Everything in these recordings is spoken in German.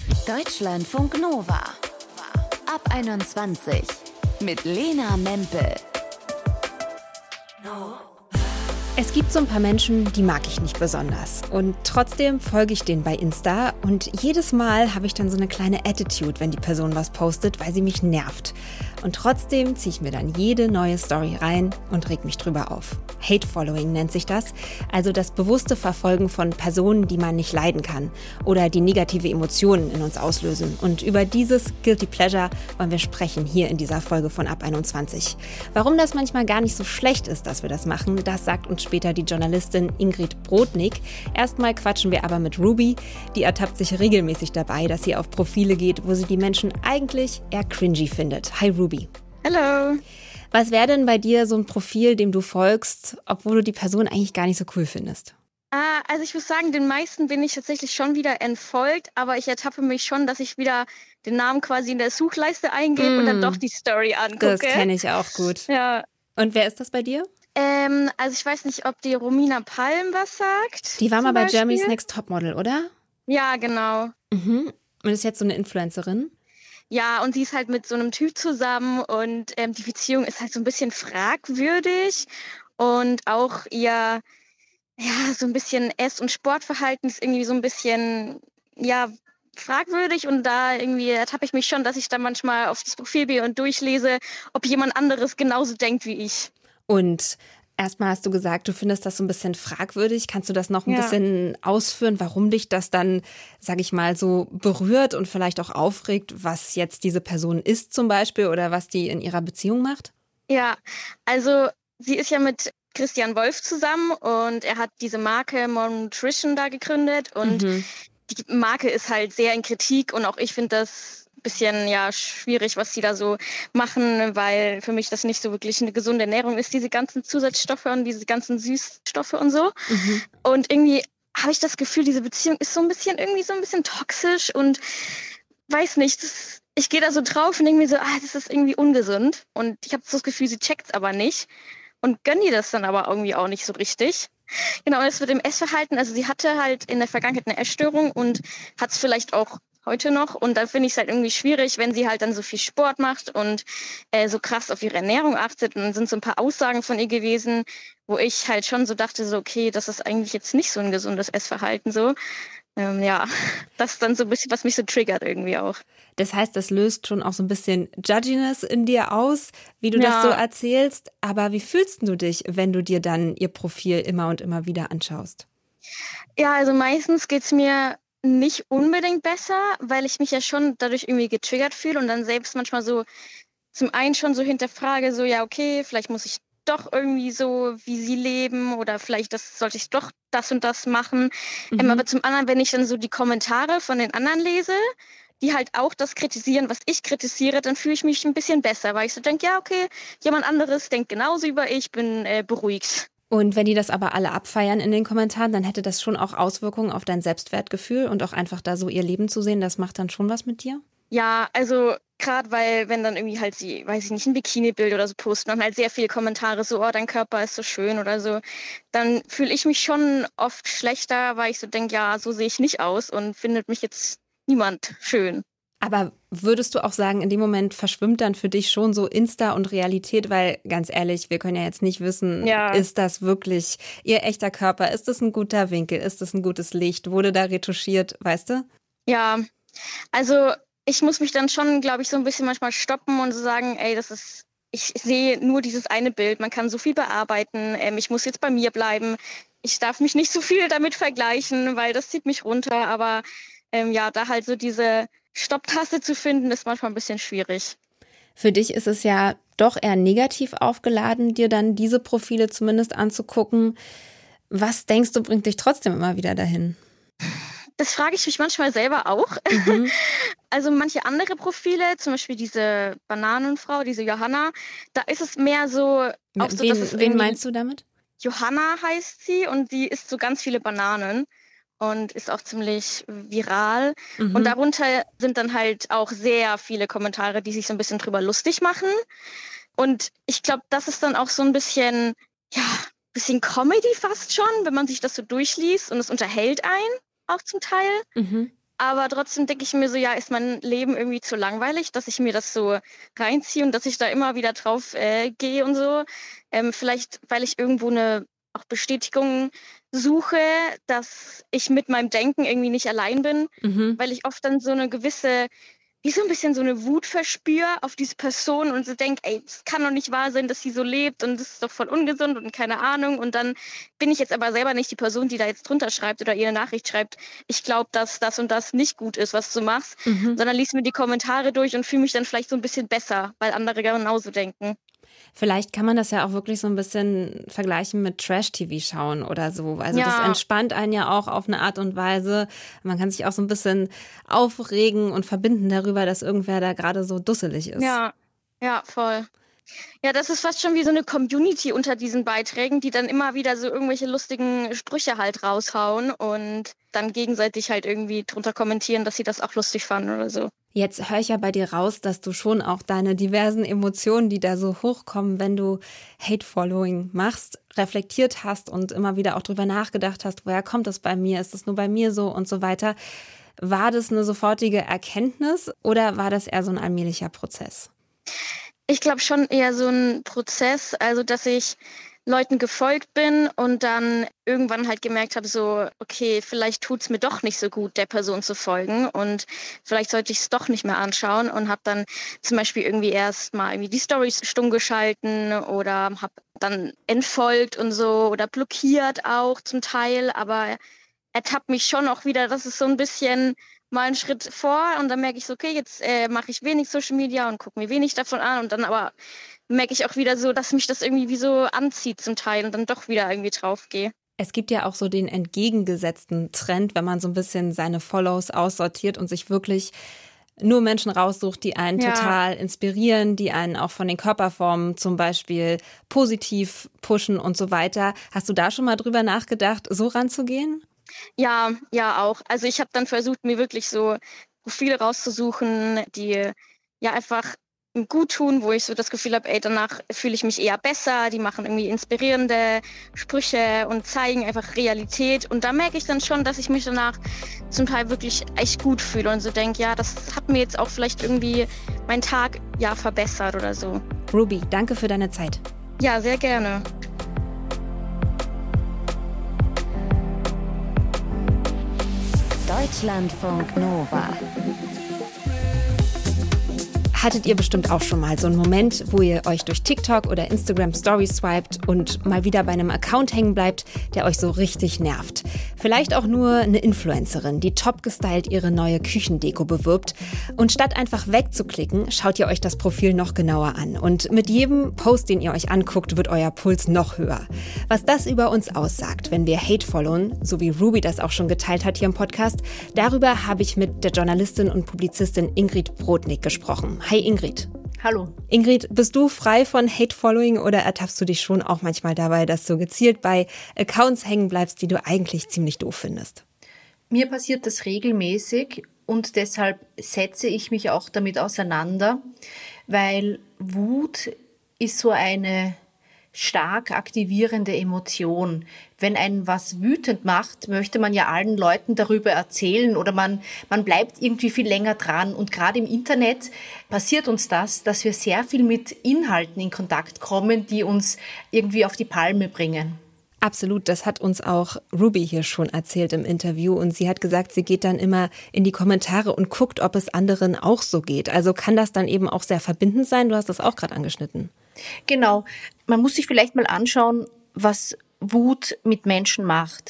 Deutschlandfunk Nova. Ab 21 mit Lena Mempel. Es gibt so ein paar Menschen, die mag ich nicht besonders. Und trotzdem folge ich denen bei Insta. Und jedes Mal habe ich dann so eine kleine Attitude, wenn die Person was postet, weil sie mich nervt. Und trotzdem ziehe ich mir dann jede neue Story rein und reg mich drüber auf. Hate-Following nennt sich das. Also das bewusste Verfolgen von Personen, die man nicht leiden kann. Oder die negative Emotionen in uns auslösen. Und über dieses Guilty Pleasure wollen wir sprechen hier in dieser Folge von Ab 21. Warum das manchmal gar nicht so schlecht ist, dass wir das machen, das sagt uns später die Journalistin Ingrid Brodnik. Erstmal quatschen wir aber mit Ruby. Die ertappt sich regelmäßig dabei, dass sie auf Profile geht, wo sie die Menschen eigentlich eher cringy findet. Hi Ruby. Hallo. Was wäre denn bei dir so ein Profil, dem du folgst, obwohl du die Person eigentlich gar nicht so cool findest? Also ich muss sagen, den meisten bin ich tatsächlich schon wieder entfolgt, aber ich ertappe mich schon, dass ich wieder den Namen quasi in der Suchleiste eingebe und dann doch die Story angucke. Das kenne ich auch gut. Ja. Und wer ist das bei dir? Also ich weiß nicht, ob die Romina Palm was sagt. Die war mal bei Germany's Next Topmodel, oder? Ja, genau. Mhm. Und ist jetzt so eine Influencerin? Ja, und sie ist halt mit so einem Typ zusammen und die Beziehung ist halt so ein bisschen fragwürdig und auch ihr, ja, so ein bisschen Ess- und Sportverhalten ist irgendwie so ein bisschen, ja, fragwürdig und da irgendwie ertappe ich mich schon, dass ich da manchmal auf das Profil gehe und durchlese, ob jemand anderes genauso denkt wie ich. Und erstmal hast du gesagt, du findest das so ein bisschen fragwürdig. Kannst du das noch ein bisschen ausführen, warum dich das dann, sag ich mal, so berührt und vielleicht auch aufregt, was jetzt diese Person ist zum Beispiel oder was die in ihrer Beziehung macht? Ja, also sie ist ja mit Christian Wolf zusammen und er hat diese Marke More Nutrition da gegründet und die Marke ist halt sehr in Kritik und auch ich finde das bisschen schwierig, was sie da so machen, weil für mich das nicht so wirklich eine gesunde Ernährung ist, diese ganzen Zusatzstoffe und diese ganzen Süßstoffe und so. Und irgendwie habe ich das Gefühl, diese Beziehung ist so ein bisschen toxisch und weiß nicht, ich gehe da so drauf und denke mir so, das ist irgendwie ungesund und ich habe so das Gefühl, sie checkt es aber nicht und gönnt ihr das dann aber irgendwie auch nicht so richtig. Genau, und das mit dem Essverhalten, also sie hatte halt in der Vergangenheit eine Essstörung und hat es vielleicht auch heute noch und da finde ich es halt irgendwie schwierig, wenn sie halt dann so viel Sport macht und so krass auf ihre Ernährung achtet und dann sind so ein paar Aussagen von ihr gewesen, wo ich halt schon so dachte, so okay, das ist eigentlich jetzt nicht so ein gesundes Essverhalten so. Das ist dann so ein bisschen, was mich so triggert irgendwie auch. Das heißt, das löst schon auch so ein bisschen Judginess in dir aus, wie du das so erzählst. Aber wie fühlst du dich, wenn du dir dann ihr Profil immer und immer wieder anschaust? Ja, also meistens geht's mir nicht unbedingt besser, weil ich mich ja schon dadurch irgendwie getriggert fühle und dann selbst manchmal so zum einen schon so hinterfrage, so ja, okay, vielleicht muss ich doch irgendwie so wie sie leben oder vielleicht sollte ich doch das und das machen. Aber zum anderen, wenn ich dann so die Kommentare von den anderen lese, die halt auch das kritisieren, was ich kritisiere, dann fühle ich mich ein bisschen besser, weil ich so denke, ja, okay, jemand anderes denkt genauso über ich, bin beruhigt. Und wenn die das aber alle abfeiern in den Kommentaren, dann hätte das schon auch Auswirkungen auf dein Selbstwertgefühl und auch einfach da so ihr Leben zu sehen, das macht dann schon was mit dir? Ja, also gerade weil, wenn dann irgendwie halt sie, weiß ich nicht, ein Bikini-Bild oder so posten und halt sehr viele Kommentare so, oh, dein Körper ist so schön oder so, dann fühle ich mich schon oft schlechter, weil ich so denke, ja, so sehe ich nicht aus und findet mich jetzt niemand schön. Aber würdest du auch sagen, in dem Moment verschwimmt dann für dich schon so Insta und Realität, weil ganz ehrlich, wir können ja jetzt nicht wissen, ist das wirklich ihr echter Körper, ist das ein guter Winkel, ist das ein gutes Licht, wurde da retuschiert, weißt du? Ja, also ich muss mich dann schon, glaube ich, so ein bisschen manchmal stoppen und so sagen, ey, ich sehe nur dieses eine Bild, man kann so viel bearbeiten, ich muss jetzt bei mir bleiben, ich darf mich nicht so viel damit vergleichen, weil das zieht mich runter, aber da halt so diese Stopptaste zu finden, ist manchmal ein bisschen schwierig. Für dich ist es ja doch eher negativ aufgeladen, dir dann diese Profile zumindest anzugucken. Was denkst du, bringt dich trotzdem immer wieder dahin? Das frage ich mich manchmal selber auch. Also manche andere Profile, zum Beispiel diese Bananenfrau, diese Johanna, da ist es mehr so... Auch so wen meinst du damit? Johanna heißt sie und sie isst so ganz viele Bananen und ist auch ziemlich viral. Und darunter sind dann halt auch sehr viele Kommentare, die sich so ein bisschen drüber lustig machen. Und ich glaube, das ist dann auch so ein bisschen Comedy fast schon, wenn man sich das so durchliest und es unterhält einen auch zum Teil. Aber trotzdem denke ich mir so, ja, ist mein Leben irgendwie zu langweilig, dass ich mir das so reinziehe und dass ich da immer wieder drauf gehe und so. Vielleicht, weil ich irgendwo eine auch Bestätigung suche, dass ich mit meinem Denken irgendwie nicht allein bin, weil ich oft dann so eine gewisse, wie so ein bisschen so eine Wut verspüre auf diese Person und so denke, ey, es kann doch nicht wahr sein, dass sie so lebt und das ist doch voll ungesund und keine Ahnung. Und dann bin ich jetzt aber selber nicht die Person, die da jetzt drunter schreibt oder ihr eine Nachricht schreibt, ich glaube, dass das und das nicht gut ist, was du machst, sondern lies mir die Kommentare durch und fühle mich dann vielleicht so ein bisschen besser, weil andere genauso denken. Vielleicht kann man das ja auch wirklich so ein bisschen vergleichen mit Trash-TV schauen oder so. Also das entspannt einen ja auch auf eine Art und Weise. Man kann sich auch so ein bisschen aufregen und verbinden darüber, dass irgendwer da gerade so dusselig ist. Ja, voll. Ja, das ist fast schon wie so eine Community unter diesen Beiträgen, die dann immer wieder so irgendwelche lustigen Sprüche halt raushauen und dann gegenseitig halt irgendwie drunter kommentieren, dass sie das auch lustig fanden oder so. Jetzt höre ich ja bei dir raus, dass du schon auch deine diversen Emotionen, die da so hochkommen, wenn du Hate-Following machst, reflektiert hast und immer wieder auch drüber nachgedacht hast, woher kommt das bei mir, ist das nur bei mir so und so weiter. War das eine sofortige Erkenntnis oder war das eher so ein allmählicher Prozess? Ich glaube schon eher so ein Prozess, also dass ich Leuten gefolgt bin und dann irgendwann halt gemerkt habe, so, okay, vielleicht tut's mir doch nicht so gut, der Person zu folgen und vielleicht sollte ich es doch nicht mehr anschauen und habe dann zum Beispiel irgendwie erst mal irgendwie die Storys stumm geschalten oder habe dann entfolgt und so oder blockiert auch zum Teil, aber ertappt mich schon auch wieder, dass es so ein bisschen mal einen Schritt vor und dann merke ich so, okay, jetzt mache ich wenig Social Media und gucke mir wenig davon an und dann aber merke ich auch wieder so, dass mich das irgendwie wie so anzieht zum Teil und dann doch wieder irgendwie drauf gehe. Es gibt ja auch so den entgegengesetzten Trend, wenn man so ein bisschen seine Follows aussortiert und sich wirklich nur Menschen raussucht, die einen total inspirieren, die einen auch von den Körperformen zum Beispiel positiv pushen und so weiter. Hast du da schon mal drüber nachgedacht, so ranzugehen? Ja, auch. Also ich habe dann versucht, mir wirklich so Profile rauszusuchen, die ja einfach gut tun, wo ich so das Gefühl habe, ey, danach fühle ich mich eher besser, die machen irgendwie inspirierende Sprüche und zeigen einfach Realität und da merke ich dann schon, dass ich mich danach zum Teil wirklich echt gut fühle und so denke, ja, das hat mir jetzt auch vielleicht irgendwie meinen Tag verbessert oder so. Ruby, danke für deine Zeit. Ja, sehr gerne. Deutschlandfunk Nova. Hattet ihr bestimmt auch schon mal so einen Moment, wo ihr euch durch TikTok oder Instagram Stories swiped und mal wieder bei einem Account hängen bleibt, der euch so richtig nervt. Vielleicht auch nur eine Influencerin, die top gestylt ihre neue Küchendeko bewirbt. Und statt einfach wegzuklicken, schaut ihr euch das Profil noch genauer an. Und mit jedem Post, den ihr euch anguckt, wird euer Puls noch höher. Was das über uns aussagt, wenn wir Hate followen, so wie Ruby das auch schon geteilt hat hier im Podcast, darüber habe ich mit der Journalistin und Publizistin Ingrid Brodnik gesprochen. Hi Ingrid. Hallo. Ingrid, bist du frei von Hate-Following oder ertappst du dich schon auch manchmal dabei, dass du gezielt bei Accounts hängen bleibst, die du eigentlich ziemlich doof findest? Mir passiert das regelmäßig und deshalb setze ich mich auch damit auseinander, weil Wut ist so eine stark aktivierende Emotion. Wenn einen was wütend macht, möchte man ja allen Leuten darüber erzählen oder man bleibt irgendwie viel länger dran. Und gerade im Internet passiert uns das, dass wir sehr viel mit Inhalten in Kontakt kommen, die uns irgendwie auf die Palme bringen. Absolut, das hat uns auch Ruby hier schon erzählt im Interview und sie hat gesagt, sie geht dann immer in die Kommentare und guckt, ob es anderen auch so geht. Also kann das dann eben auch sehr verbindend sein? Du hast das auch gerade angeschnitten. Genau, man muss sich vielleicht mal anschauen, was Wut mit Menschen macht.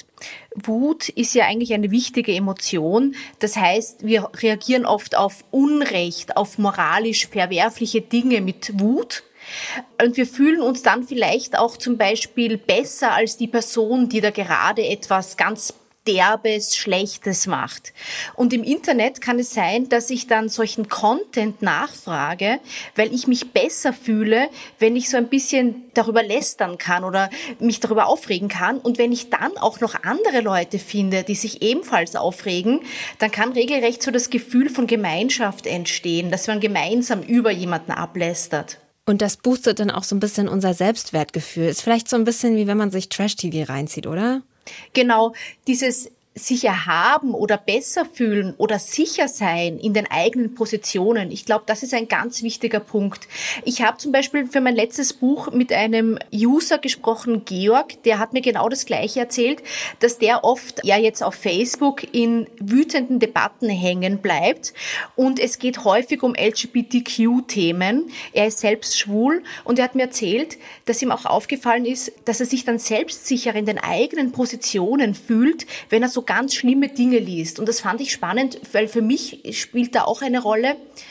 Wut ist ja eigentlich eine wichtige Emotion. Das heißt, wir reagieren oft auf Unrecht, auf moralisch verwerfliche Dinge mit Wut. Und wir fühlen uns dann vielleicht auch zum Beispiel besser als die Person, die da gerade etwas ganz Derbes, Schlechtes macht. Und im Internet kann es sein, dass ich dann solchen Content nachfrage, weil ich mich besser fühle, wenn ich so ein bisschen darüber lästern kann oder mich darüber aufregen kann. Und wenn ich dann auch noch andere Leute finde, die sich ebenfalls aufregen, dann kann regelrecht so das Gefühl von Gemeinschaft entstehen, dass man gemeinsam über jemanden ablästert. Und das boostet dann auch so ein bisschen unser Selbstwertgefühl. Ist vielleicht so ein bisschen wie wenn man sich Trash-TV reinzieht, oder? Genau, dieses sich erhaben oder besser fühlen oder sicher sein in den eigenen Positionen. Ich glaube, das ist ein ganz wichtiger Punkt. Ich habe zum Beispiel für mein letztes Buch mit einem User gesprochen, Georg, der hat mir genau das Gleiche erzählt, dass der oft jetzt auf Facebook in wütenden Debatten hängen bleibt und es geht häufig um LGBTQ-Themen. Er ist selbst schwul und er hat mir erzählt, dass ihm auch aufgefallen ist, dass er sich dann selbstsicher in den eigenen Positionen fühlt, wenn er so ganz schlimme Dinge liest. Und das fand ich spannend, weil für mich spielt da auch eine Rolle.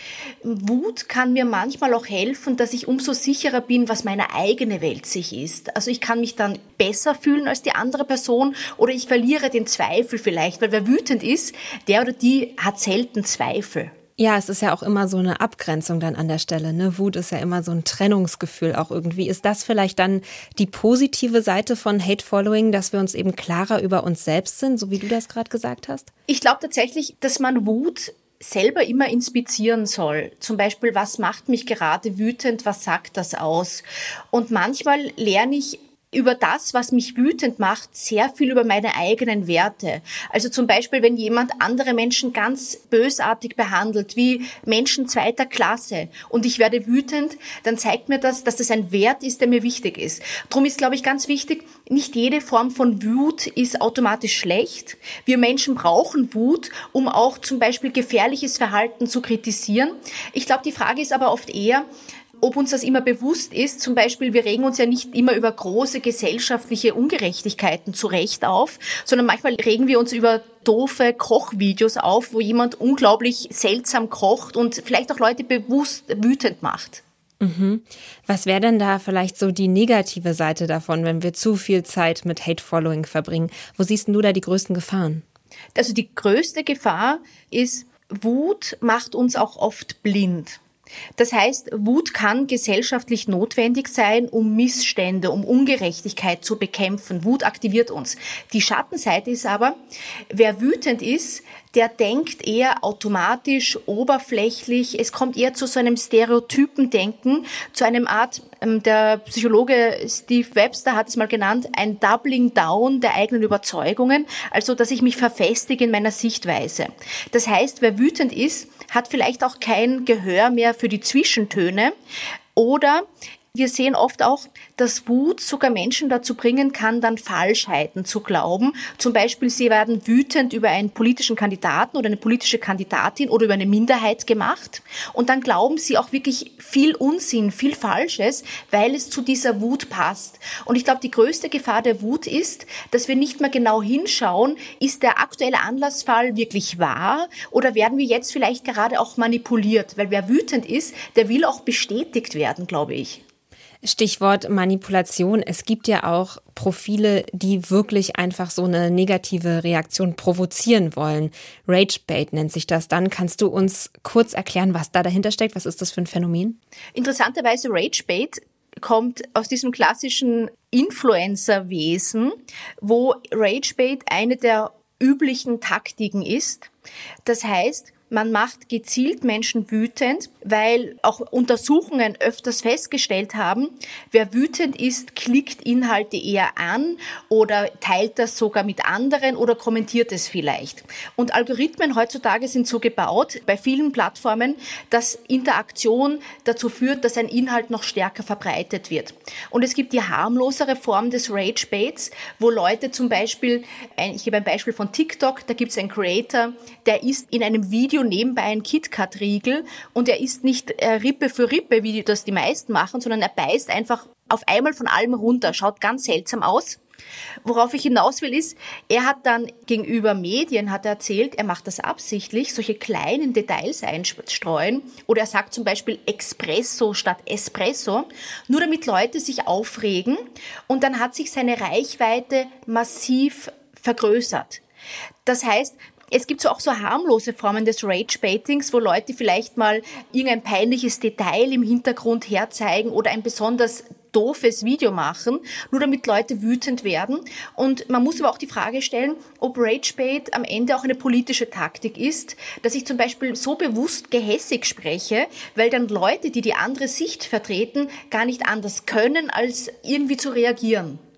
Wut kann mir manchmal auch helfen, dass ich umso sicherer bin, was meine eigene Welt sich ist. Also ich kann mich dann besser fühlen als die andere Person oder ich verliere den Zweifel vielleicht, weil wer wütend ist, der oder die hat selten Zweifel. Ja, es ist ja auch immer so eine Abgrenzung dann an der Stelle, ne? Wut ist ja immer so ein Trennungsgefühl auch irgendwie. Ist das vielleicht dann die positive Seite von Hate-Following, dass wir uns eben klarer über uns selbst sind, so wie du das gerade gesagt hast? Ich glaube tatsächlich, dass man Wut selber immer inspizieren soll. Zum Beispiel, was macht mich gerade wütend, was sagt das aus? Und manchmal lerne ich über das, was mich wütend macht, sehr viel über meine eigenen Werte. Also zum Beispiel, wenn jemand andere Menschen ganz bösartig behandelt, wie Menschen zweiter Klasse, und ich werde wütend, dann zeigt mir das, dass das ein Wert ist, der mir wichtig ist. Darum ist, glaube ich, ganz wichtig, nicht jede Form von Wut ist automatisch schlecht. Wir Menschen brauchen Wut, um auch zum Beispiel gefährliches Verhalten zu kritisieren. Ich glaube, die Frage ist aber oft eher, ob uns das immer bewusst ist. Zum Beispiel, wir regen uns ja nicht immer über große gesellschaftliche Ungerechtigkeiten zu Recht auf, sondern manchmal regen wir uns über doofe Kochvideos auf, wo jemand unglaublich seltsam kocht und vielleicht auch Leute bewusst wütend macht. Mhm. Was wäre denn da vielleicht so die negative Seite davon, wenn wir zu viel Zeit mit Hate-Following verbringen? Wo siehst du da die größten Gefahren? Also die größte Gefahr ist, Wut macht uns auch oft blind. Das heißt, Wut kann gesellschaftlich notwendig sein, um Missstände, um Ungerechtigkeit zu bekämpfen. Wut aktiviert uns. Die Schattenseite ist aber, wer wütend ist, der denkt eher automatisch, oberflächlich. Es kommt eher zu so einem Stereotypendenken, zu einem Art, der Psychologe Steve Webster hat es mal genannt, ein Doubling Down der eigenen Überzeugungen, also dass ich mich verfestige in meiner Sichtweise. Das heißt, wer wütend ist, hat vielleicht auch kein Gehör mehr für die Zwischentöne oder wir sehen oft auch, dass Wut sogar Menschen dazu bringen kann, dann Falschheiten zu glauben. Zum Beispiel, sie werden wütend über einen politischen Kandidaten oder eine politische Kandidatin oder über eine Minderheit gemacht. Und dann glauben sie auch wirklich viel Unsinn, viel Falsches, weil es zu dieser Wut passt. Und ich glaube, die größte Gefahr der Wut ist, dass wir nicht mehr genau hinschauen, ist der aktuelle Anlassfall wirklich wahr oder werden wir jetzt vielleicht gerade auch manipuliert? Weil wer wütend ist, der will auch bestätigt werden, glaube ich. Stichwort Manipulation. Es gibt ja auch Profile, die wirklich einfach so eine negative Reaktion provozieren wollen. Ragebait nennt sich das dann. Kannst du uns kurz erklären, was da dahinter steckt? Was ist das für ein Phänomen? Interessanterweise Ragebait kommt aus diesem klassischen Influencer-Wesen, wo Ragebait eine der üblichen Taktiken ist. Das heißt, man macht gezielt Menschen wütend, weil auch Untersuchungen öfters festgestellt haben, wer wütend ist, klickt Inhalte eher an oder teilt das sogar mit anderen oder kommentiert es vielleicht. Und Algorithmen heutzutage sind so gebaut, bei vielen Plattformen, dass Interaktion dazu führt, dass ein Inhalt noch stärker verbreitet wird. Und es gibt die harmlosere Form des Ragebaits, wo Leute zum Beispiel, ich gebe ein Beispiel von TikTok, da gibt es einen Creator, der isst in einem Video nebenbei ein KitKat-Riegel und er isst nicht Rippe für Rippe, wie das die meisten machen, sondern er beißt einfach auf einmal von allem runter, schaut ganz seltsam aus. Worauf ich hinaus will ist, er hat dann gegenüber Medien, hat er erzählt, er macht das absichtlich, solche kleinen Details einstreuen oder er sagt zum Beispiel Espresso statt Espresso, nur damit Leute sich aufregen und dann hat sich seine Reichweite massiv vergrößert. Das heißt, es gibt auch so harmlose Formen des Rage-Baitings, wo Leute vielleicht mal irgendein peinliches Detail im Hintergrund herzeigen oder ein besonders doofes Video machen, nur damit Leute wütend werden. Und man muss aber auch die Frage stellen, ob Ragebait am Ende auch eine politische Taktik ist, dass ich zum Beispiel so bewusst gehässig spreche, weil dann Leute, die die andere Sicht vertreten, gar nicht anders können, als irgendwie zu reagieren.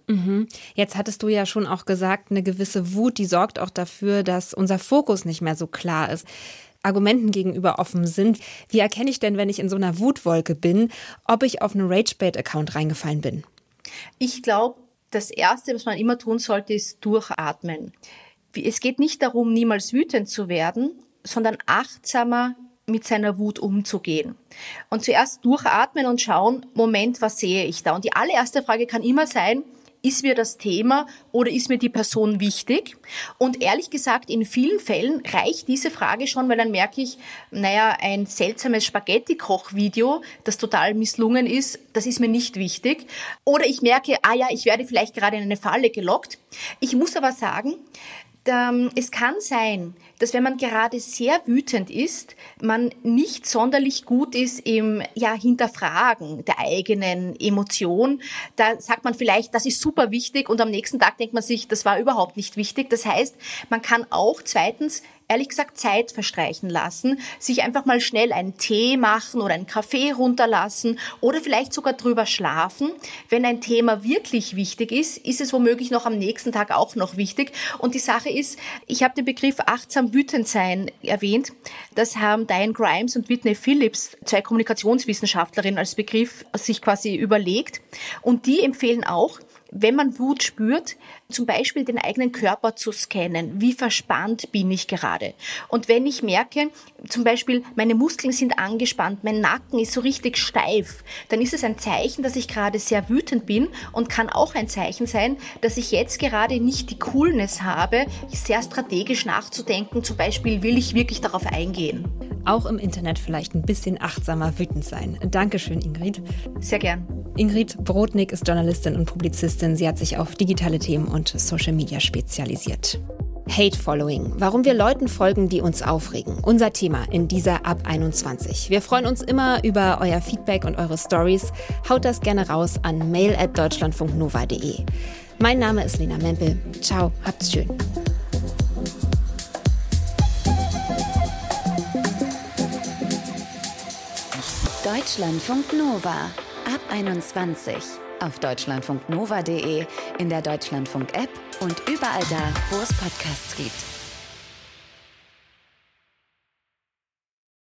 Jetzt hattest du ja schon auch gesagt, eine gewisse Wut, die sorgt auch dafür, dass unser Fokus nicht mehr so klar ist, Argumenten gegenüber offen sind. Wie erkenne ich denn, wenn ich in so einer Wutwolke bin, ob ich auf einen Ragebait-Account reingefallen bin? Ich glaube, das Erste, was man immer tun sollte, ist durchatmen. Es geht nicht darum, niemals wütend zu werden, sondern achtsamer mit seiner Wut umzugehen. Und zuerst durchatmen und schauen, Moment, was sehe ich da? Und die allererste Frage kann immer sein, ist mir das Thema oder ist mir die Person wichtig? Und ehrlich gesagt, in vielen Fällen reicht diese Frage schon, weil dann merke ich, ein seltsames Spaghetti-Koch-Video, das total misslungen ist, das ist mir nicht wichtig. Oder ich merke, ich werde vielleicht gerade in eine Falle gelockt. Ich muss aber sagen, es kann sein, dass wenn man gerade sehr wütend ist, man nicht sonderlich gut ist im Hinterfragen der eigenen Emotion. Da sagt man vielleicht, das ist super wichtig und am nächsten Tag denkt man sich, das war überhaupt nicht wichtig. Das heißt, man kann auch zweitens ehrlich gesagt Zeit verstreichen lassen, sich einfach mal schnell einen Tee machen oder einen Kaffee runterlassen oder vielleicht sogar drüber schlafen. Wenn ein Thema wirklich wichtig ist, ist es womöglich noch am nächsten Tag auch noch wichtig. Und die Sache ist, ich habe den Begriff achtsam wütend sein erwähnt. Das haben Diane Grimes und Whitney Phillips, 2 Kommunikationswissenschaftlerinnen, als Begriff sich quasi überlegt. Und die empfehlen auch, wenn man Wut spürt, zum Beispiel den eigenen Körper zu scannen. Wie verspannt bin ich gerade? Und wenn ich merke, zum Beispiel meine Muskeln sind angespannt, mein Nacken ist so richtig steif, dann ist es ein Zeichen, dass ich gerade sehr wütend bin und kann auch ein Zeichen sein, dass ich jetzt gerade nicht die Coolness habe, sehr strategisch nachzudenken. Zum Beispiel, will ich wirklich darauf eingehen? Auch im Internet vielleicht ein bisschen achtsamer wütend sein. Dankeschön, Ingrid. Sehr gern. Ingrid Brodnik ist Journalistin und Publizistin. Sie hat sich auf digitale Themen und Social Media spezialisiert. Hate-Following. Warum wir Leuten folgen, die uns aufregen. Unser Thema in dieser Ab 21. Wir freuen uns immer über euer Feedback und eure Stories. Haut das gerne raus an mail@deutschlandfunknova.de. Mein Name ist Lena Mempel. Ciao, habt's schön. Deutschlandfunk Nova. Ab 21. Auf deutschlandfunknova.de, in der Deutschlandfunk-App und überall da, wo es Podcasts gibt.